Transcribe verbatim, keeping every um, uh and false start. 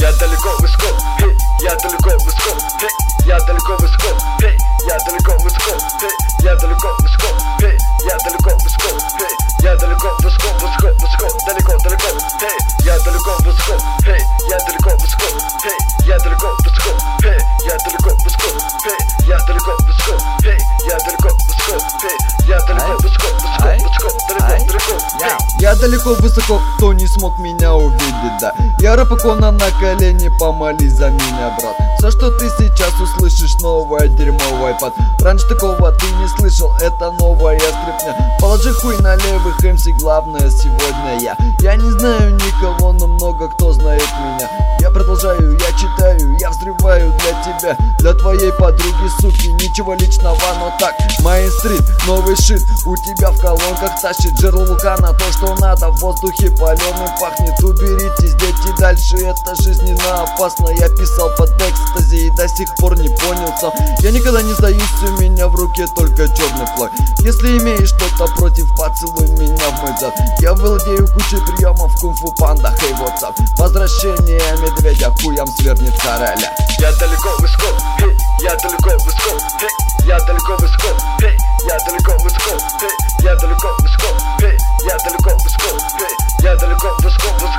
Я далеко высоко, хей, я далеко высоко, хей, я далеко высоко, хей, я далеко высоко, хей, я далеко высоко, хей, я далеко высоко, хей, я далеко высоко, высоко, высоко, далеко, далеко, хей, я далеко высоко, хей, я далеко высоко, хей, я далеко высоко, хей, я далеко высоко, хей, я далеко высоко, хей, я далеко высоко, хей, я далеко высоко, высоко, высоко, далеко, далеко, хей. Я далеко высоко, кто не смог меня увидеть, да. Я рэпакона на колени, помолись за меня, брат. Все, что ты сейчас услышишь, новое дерьмовый пад. Раньше такого ты не слышал, это новая скрипня. Положи хуй на левых эм си, главное сегодня я. Я не знаю никого, но много кто знает меня. Я продолжаю, я читаю, я взрываю для тебя, для твоей подруги, суки. Ничего личного, но так, Мейн-стрит, новый шит. У тебя в колонках тащит жерло вулкана, то, что надо, в воздухе паленым пахнет. Уберитесь, дети, дальше это жизненно опасно. Я писал под экстази и до сих пор не понял сам. Я никогда не сдаюсь, у меня в руке только черный флаг. Если имеешь что-то против, поцелуй меня в мой зад. Я владею кучей приемов, кунг-фу панда, хей, hey, what's up. Возвращение медведя хуям свернет короля. Я далеко высоко, хей, я далеко высоко, хей, я далеко высоко, хей, я далеко высоко, хей, я далеко высоко, хей, я далеко высоко, хей, я далеко высоко, высоко.